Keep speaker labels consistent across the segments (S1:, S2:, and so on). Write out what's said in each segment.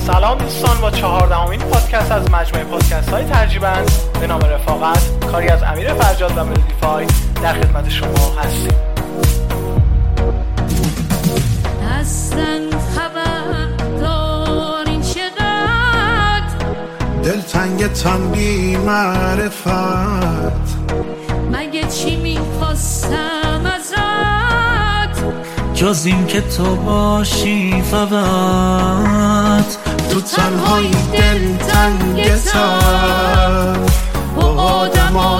S1: سلام دوستان، با 14مین پادکست از مجموعه پادکست های ترجیبند به نام رفاقت، کاری از امیر فرجاد و ملودیفای در خدمت شما هستیم.
S2: اصلا خبر دارین چقدر
S3: دلتنگتم بی معرفت،
S2: مگه چی میخواستم ازت
S4: جز این که تو باشی فقط.
S3: تو تنهایی دلتنگتم، با آدما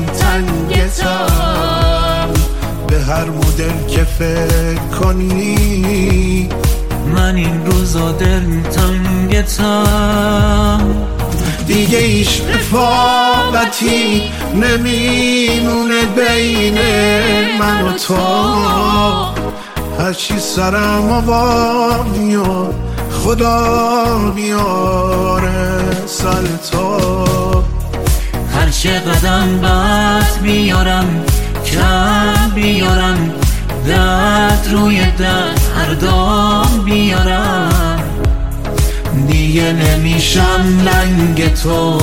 S3: دلتنگتم، به هر مدل که فکر کنی
S4: من این روزا دلتنگتم.
S3: دیگه ایش رفاقتی نمیمونه بین من و تو، هرچی سرم آوردی و خدا بیاره سر تو.
S4: هر چه قدم بعد بیارم کم بیارم، درد روی درد هر دام بیارم، دیگه نمیشم لنگ تو.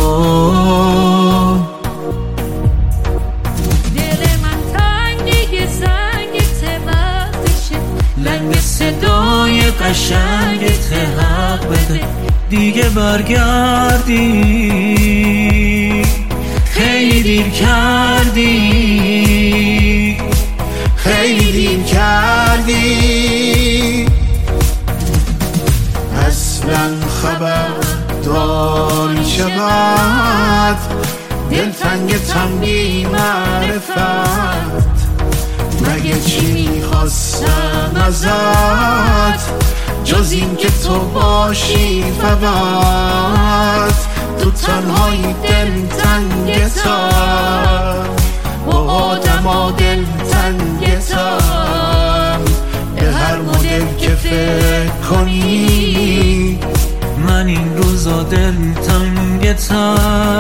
S2: دل من تنگه زنگت وقتشه،
S4: لنگ صدای قشنگت حق بده، دیگه برگردی خیلی دیر کردی،
S3: خیلی دیر کردی. اصلا خبر داری چقدر دلتنگتم بی معرفت، مگه چی میخواستم ازت جز این که تو باشی فقط. تو تنهایی دلتنگتم، با آدما دلتنگتم، به هر مدل که فکر کنی
S4: من این روزا دلتنگتم.